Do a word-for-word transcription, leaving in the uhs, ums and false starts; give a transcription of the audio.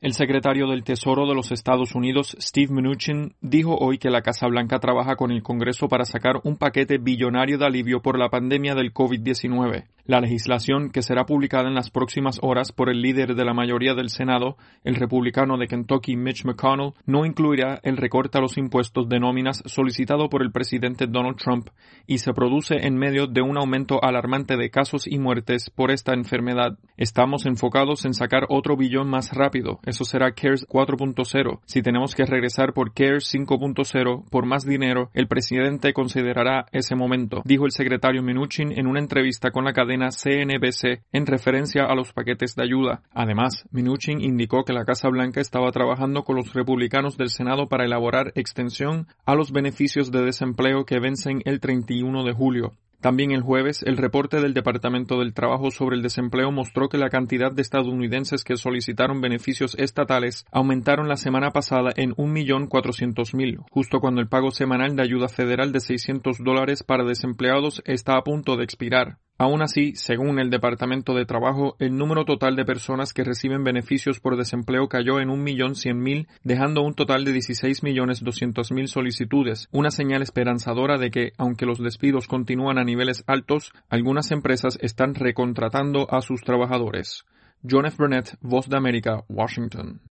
El secretario del Tesoro de los Estados Unidos, Steve Mnuchin, dijo hoy que la Casa Blanca trabaja con el Congreso para sacar un paquete billonario de alivio por la pandemia del COVID diecinueve. La legislación, que será publicada en las próximas horas por el líder de la mayoría del Senado, el republicano de Kentucky Mitch McConnell, no incluirá el recorte a los impuestos de nóminas solicitado por el presidente Donald Trump y se produce en medio de un aumento alarmante de casos y muertes por esta enfermedad. Estamos enfocados en sacar otro billón más rápido. Eso será CARES cuatro punto cero. Si tenemos que regresar por CARES cinco punto cero por más dinero, el presidente considerará ese momento, dijo el secretario Mnuchin en una entrevista con la cadena C N B C en referencia a los paquetes de ayuda. Además, Mnuchin indicó que la Casa Blanca estaba trabajando con los republicanos del Senado para elaborar extensión a los beneficios de desempleo que vencen el treinta y uno de julio. También el jueves, el reporte del Departamento del Trabajo sobre el desempleo mostró que la cantidad de estadounidenses que solicitaron beneficios estatales aumentaron la semana pasada en un millón cuatrocientos mil, justo cuando el pago semanal de ayuda federal de seiscientos dólares para desempleados está a punto de expirar. Aún así, según el Departamento de Trabajo, el número total de personas que reciben beneficios por desempleo cayó en un millón cien mil, dejando un total de dieciséis millones doscientos mil solicitudes, una señal esperanzadora de que, aunque los despidos continúan a niveles altos, algunas empresas están recontratando a sus trabajadores. John F. Burnett, Voz de América, Washington.